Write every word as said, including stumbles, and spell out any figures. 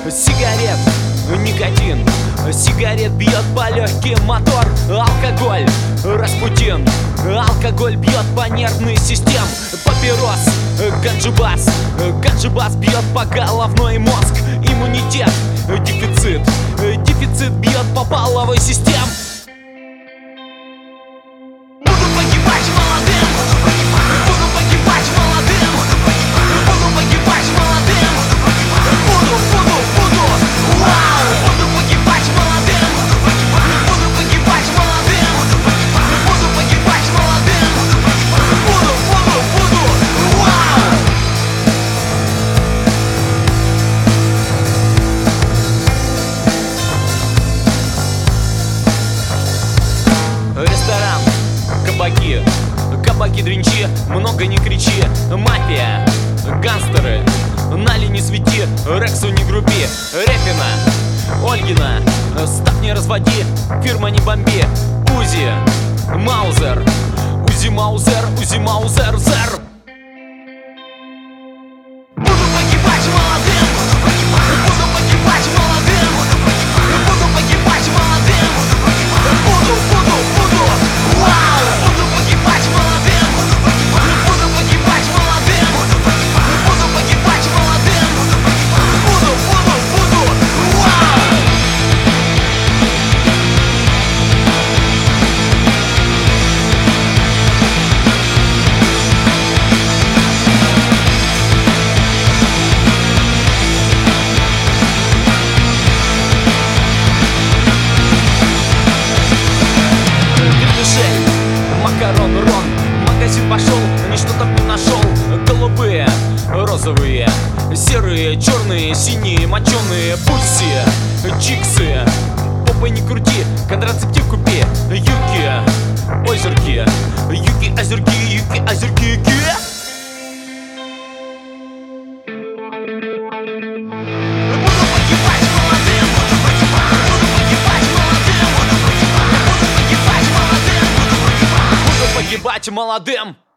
Сигарет, никотин, сигарет бьет по легким мотор. Алкоголь, Распутин, алкоголь бьет по нервной системе. Папирос, ганджубас, ганджубас бьет по головной мозг. Иммунитет, дефицит, дефицит бьет по половой системе. Буду погибать молодым, буду погибать молодым, буду погибать молодым, буду, буду, буду, вау, буду погибать молодым, буду погибать молодым, буду погибать молодым, буду, буду, буду, вау. Ресторан, кабаки, кабаки-дринчи, много не кричи. Мафия, гангстеры, Нали не свети, Рексу не груби. Репина, Ольгина, став не разводи, фирма не бомби. Узи, Маузер, Узи Маузер, Узи Маузер, зер. Буду погибать молодым, буду погибать молодым, буду погибать молодым, буду, буду, буду, вау, буду погибать молодым, буду погибать молодым, буду погибать молодым, буду, буду, буду, вау. Вермишель, макарон, рон, в магазин пошел, ни что-то не нашел. Голубые, розовые, серые, черные, синие, моченые. Пусси, чиксы, попой не крути, контрацептив купи. Юки, озерки, юки, озерки, юки, озерки, юки. Буду погибать молодым, буду погибать молодым, буду погибать молодым, буду погибать молодым.